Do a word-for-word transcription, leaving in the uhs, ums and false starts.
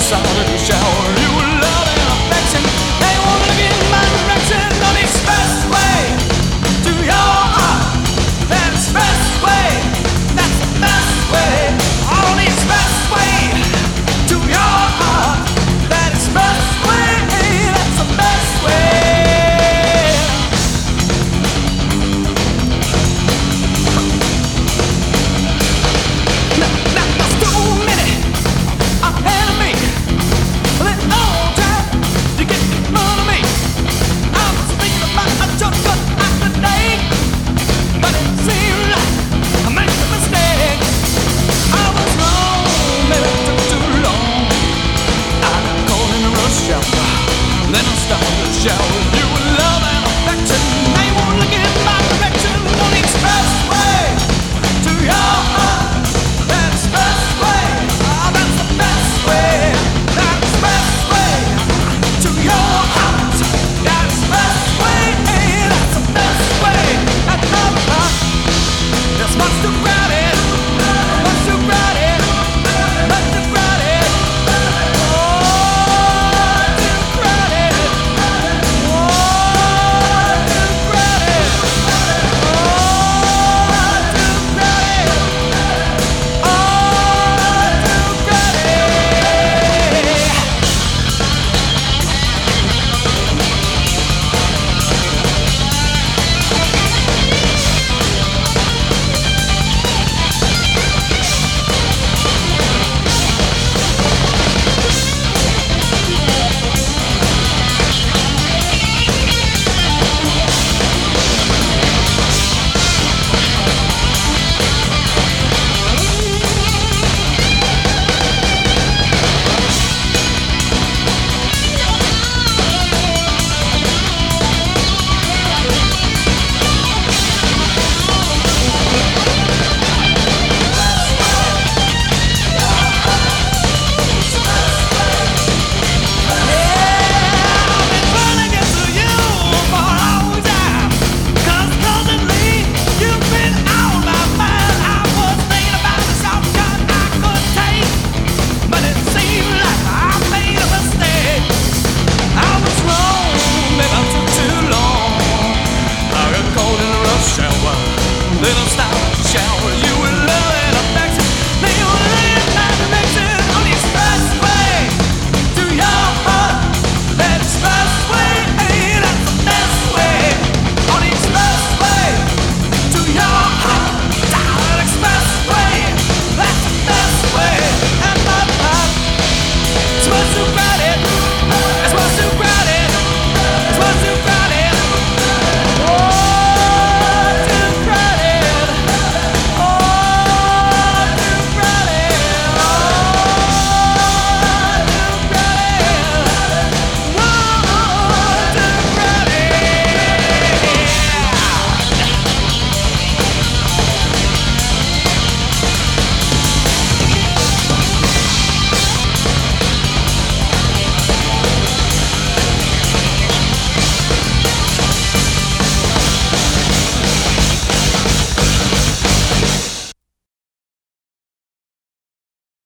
started to shower you with love and affection. They wanna get in my direction on the expressway to your heart. That expressway, that's the best way. On the expressway to your heart. That expressway, that's the best way. Now, now, there's too many ahead of me. They all try to get in front of me. I was thinking about a shortcut I could take, but it seemed like I made a mistake. I was wrong, maybe it took too long. I got caught in a rush hour, then I started to shower you with love and affection. They won't look in my direction on the expressway to your heart. That expressway, ah, that's the best way. That expressway to your heart. That expressway, that's the best way. At nine o'clock, there's much too crowded, much too crowded, much too crowded. Oh, too crowded. Oh, too crowded. Oh, too crowded. Oh, too crowded. Then I'll stop to shower you with